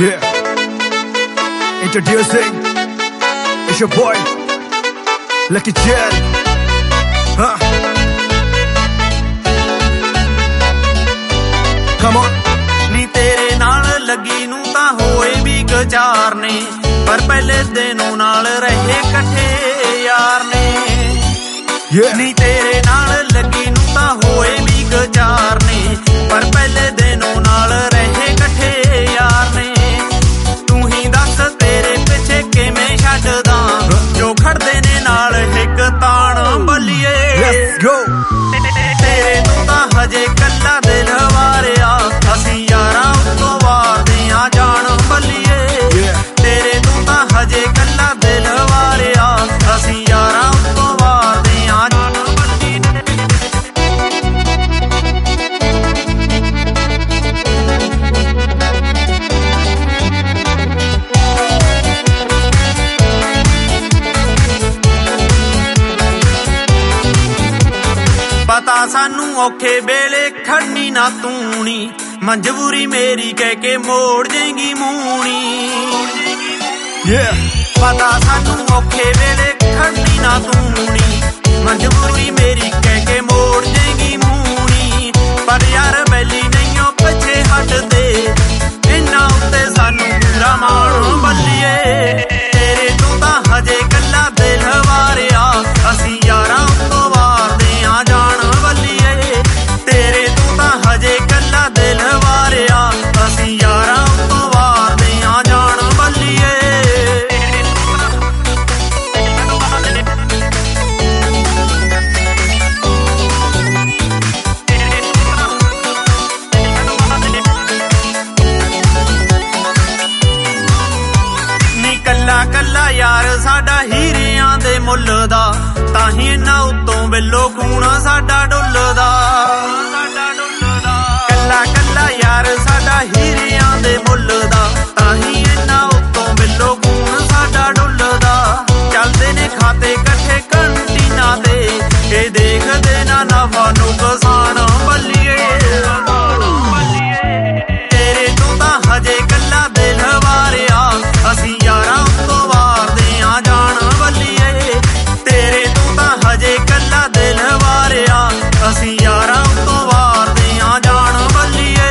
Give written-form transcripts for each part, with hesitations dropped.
Yeah. Introducing, it's your boy, Lucky Jet. Come on. ਨੀ ਤੇਰੇ ਨਾਲ ਲੱਗੀ ਨੂੰ ਤਾਂ ਹੋਏ ਵੀ ਗੁਜ਼ਾਰ ਨੇ, ਪਰ ਪਹਿਲੇ ਦਿਨੋਂ ਨਾਲ ਰਹੇ ਇਕੱਠੇ ਯਾਰ ਨੇ। ਨੀ ਤੇਰੇ ਨਾਲ ਲੱਗੀ ਨੂੰ ਤਾਂ ਹੋਏ ਵੀ ਗੁਜ਼ਾਰ ਨੇ, ਪਰ ਪਹਿਲੇ ਦਿਨੋਂ ਨਾਲ ਰਹੇ ਇਕੱਠੇ ਯਾਰ ਨੇ। ਤੂੰ ਹੀ ਦੱਸ ਤੇਰੇ ਪਿੱਛੇ ਕਿਵੇਂ ਛੱਡਦਾ ਜੋ ਖੜਦੇ ਨੇ ਨਾਲ ਇੱਕ ਤਾਣ ਬੱਲੀਏ। ਤੇਰੇ ਨੂੰ ਤਾਂ ਹਜੇ ਕੱਲਾ ਦਿਲ ਵਾਰਿਆ, ਅਸੀਂ ਯਾਰਾਂ ਉੱਤੋਂ ਵਾਰਦੇ ਆ ਜਾਣ ਬੱਲੀਏ। ਤੇਰੇ ਨੂੰ ਤਾਂ ਹਜੇ ਕੱਲਾ ਦਿਲ ਵਾਰਿਆ, ਅਸੀਂ ਯਾਰਾਂ ਉੱਤੋਂ ਵਾਰਦੇ ਆ ਜਾਣ ਬੱਲੀਏ। ਪਤਾ ਸਾਨੂੰ ਔਖੇ ਵੇਲੇ ਖੜਨੀ ਨਾ ਤੂੰ ਨੀ, ਮਜਬੂਰੀ ਮੇਰੀ ਕਹਿ ਕੇ ਮੋੜ ਜੇਂਗੀ ਮੂਣੀ। ਪਤਾ ਸਾਨੂੰ ਔਖੇ ਵੇਲੇ ਖੜਨੀ ਨਾ ਤੂੰ ਨੀ, ਮਜਬੂਰੀ ਮੇਰੀ ਕਹਿ ਕੇ ਮੋੜ ਜੇਂਗੀ ਮੂਣੀ। ਪਰ ਯਾਰ ਬੈਲੀ ਨਹੀਂਓ ਪਿੱਛੇ ਹਟਦੇ, ਇਹਨਾਂ ਉੱਤੇ ਸਾਨੂੰ ਪੂਰਾ ਮਾਣ ਬੱਲੀਏ। ਤੇਰੇ ਤੋਂ ਤਾਂ ਹਜੇ ਕੱਲਾ ਦਿਲ ਵਾਰਿਆ, ਅਸੀਂ ਯਾਰਾਂ ਉੱਤੋਂ ਵਾਰਦੇ ਆ ਜਾਣ ਬੱਲੀਏ। ਤੇਰੇ ਤੋਂ ਤਾਂ ਹਜੇ ਕੱਲਾ ਦਿਲ ਵਾਰਿਆ, ਅਸੀਂ ਯਾਰਾਂ ਉੱਤੋਂ ਵਾਰਦੇ ਆ ਜਾਣ ਬੱਲੀਏ। ਨੀ ਕੱਲਾ ਕੱਲਾ ਯਾਰ ਸਾਡਾ ਹੀਰਿਆਂ ਦੇ ਮੁੱਲ ਦਾ, ਤਾਂ ਹੀ ਇਹਨਾਂ ਉੱਤੋਂ ਬਿੱਲੋ ਖੂਨ ਸਾਡਾ ਡੁੱਲਦਾ। ਕੱਲਾ ਕੱਲਾ ਯਾਰ ਸਾਡਾ ਹੀਰਿਆਂ ਦੇ ਮੁੱਲ ਦਾ, ਤਾਂ ਹੀ ਇਹਨਾਂ ਉੱਤੋਂ ਬਿੱਲੋ ਖੂਨ ਸਾਡਾ ਡੁੱਲਦਾ। ਚੱਲਦੇ ਨੇ ਖਾਤੇ ਇਕੱਠੇ ਕੰਟੀਨਾਂ ਤੇ, ਇਹ ਦੇਖਦੇ ਨਾ ਨਫਾ ਨੁਕਸਾਨ ਬੱਲੀਏ। ਤੇਰੇ ਤੋਂ ਤਾਂ ਹਜੇ ਕੱਲਾ ਦਿਲ ਵਾਰਿਆ, ਅਸੀਂ ਯਾਰਾਂ ਉੱਤੋਂ ਵਾਰਦੇ ਆ ਜਾਣ ਬੱਲੀਏ। ਤੇਰੇ ਤੋਂ ਤਾਂ ਹਜੇ ਕੱਲਾ ਦਿਲ ਵਾਰਿਆ, ਅਸੀਂ ਯਾਰਾਂ ਉੱਤੋਂ ਵਾਰਦੇ ਆ ਜਾਣ ਬੱਲੀਏ।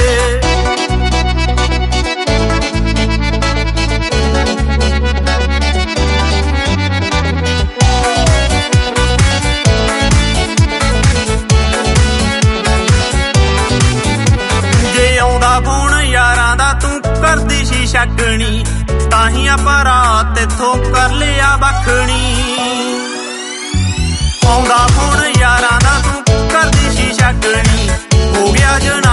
ਜੇ ਆਉਂਦਾ ਫੋਨ ਯਾਰਾਂ ਦਾ ਤੂੰ ਕਰਦੀ ਸੀ ਸ਼ੱਕਣੀ, ਤਾਂ ਹੀ ਆਪਾਂ ਰਾਤ ਇੱਥੋਂ ਕਰ ਲਿਆ ਵੱਖਣੀ। ਆਉਂਦਾ ਫੋਨ ਯਾਰਾਂ ਦਾ ਤੂੰ ਕਰਦੀ ਸੀ ਸ਼ੱਕਣੀ, ਹੋ ਗਿਆ